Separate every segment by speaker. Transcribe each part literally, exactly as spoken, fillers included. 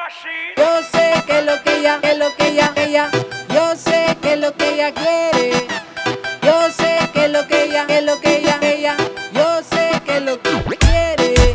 Speaker 1: Yo sé que lo que ella, que lo que ella, ella. Yo sé que lo que ella quiere. Yo sé que lo que ella, que lo que ella, ella. Yo sé que lo que quiere.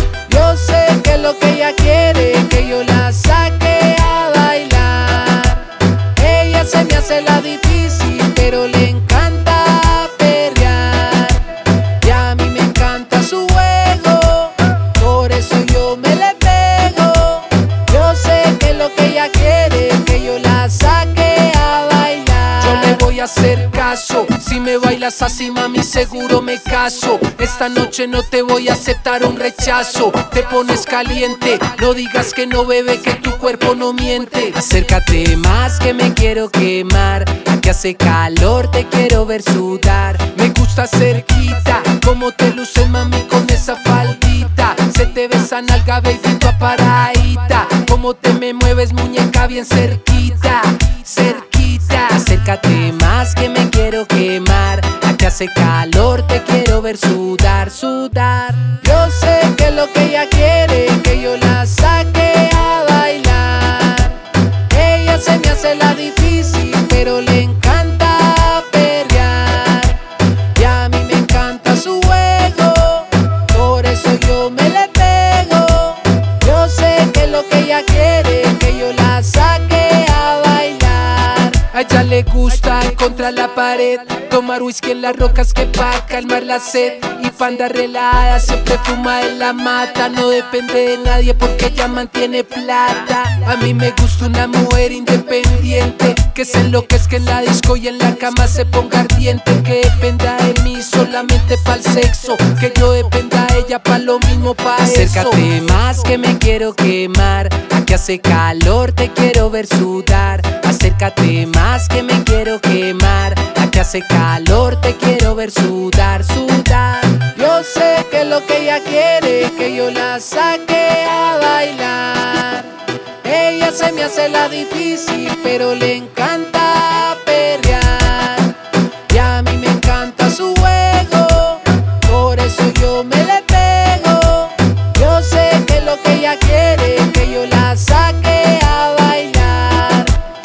Speaker 1: Yo sé que lo que ella quiere, que yo la saque a bailar. Ella se me hace la difícil, pero le encanta perrear. Y a mí me encanta su juego, por eso yo me le pego. Yo sé que lo que ella quiere, que yo la saque a bailar. Yo le voy a hacer caso, si me bailas así mami seguro me caso. Esta noche no te voy a aceptar un rechazo. Te pones caliente, no digas que no, bebé, que tu cuerpo no miente. Acércate más que me quiero quemar. Aquí hace calor, te quiero ver sudar. Me gusta cerquita, como te luces mami con esa faldita. Se te ve esa nalga baby, tu aparadita. Como te me mueves muñeca bien cerquita, cerquita. Acércate más que me quiero quemar. Aquí hace calor, te quiero ver sudar, sudar. Yo sé que lo que ella quiere, que yo la saque a bailar. Ella se me hace la difícil, pero le encanta perrear. Y a mí me encanta su juego, por eso yo me le pego. Yo sé que lo que ella quiere, que yo la saque a bailar. A ella le gusta contra la pared, tomar whisky en las rocas que pa' calmar la sed. Y pa' andar relajada, siempre fuma en la mata. No depende de nadie porque ella mantiene plata. A mí me gusta una mujer independiente, que se enloquezca en la disco y en la cama se ponga ardiente. Que dependa de mí solamente pa'l sexo, que yo dependa de ella pa' lo mismo, pa' eso. Acércate más que me quiero quemar. Aquí hace calor, te quiero ver sudar. Acércate más que me quiero quemar. Aquí hace calor, te quiero ver sudar, sudar. Yo sé que lo que ella quiere, que yo la saque a bailar. Ella se me hace la difícil, pero le encanta perrear. Y a mí me encanta su juego, por eso yo me le pego. Yo sé que lo que ella quiere, que yo la saque a bailar.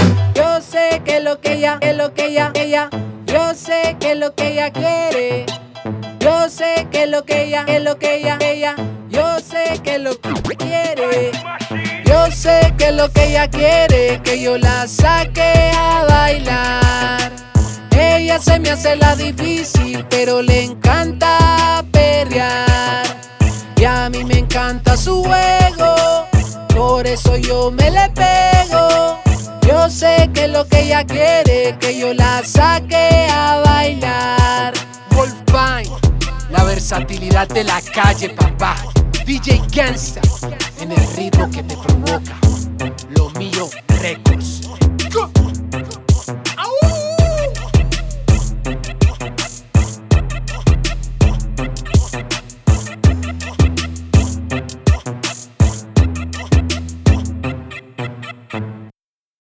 Speaker 1: Yo sé que lo que ella, que lo que ella, ella. Yo sé que lo que ella quiere. Yo sé que lo que ella, que lo que ella, ella. Yo sé que lo que quiere. Yo sé que lo que ella quiere, que yo la saque a bailar. Ella se me hace la difícil, pero le encanta perrear. Y a mí me encanta su juego, por eso yo me le pego. Yo sé que lo que ella quiere, que yo la saque a bailar. Wolfine, la versatilidad de la calle, papá. D J Gangsta, en el ritmo que te provoca. Lo mío, recuerda.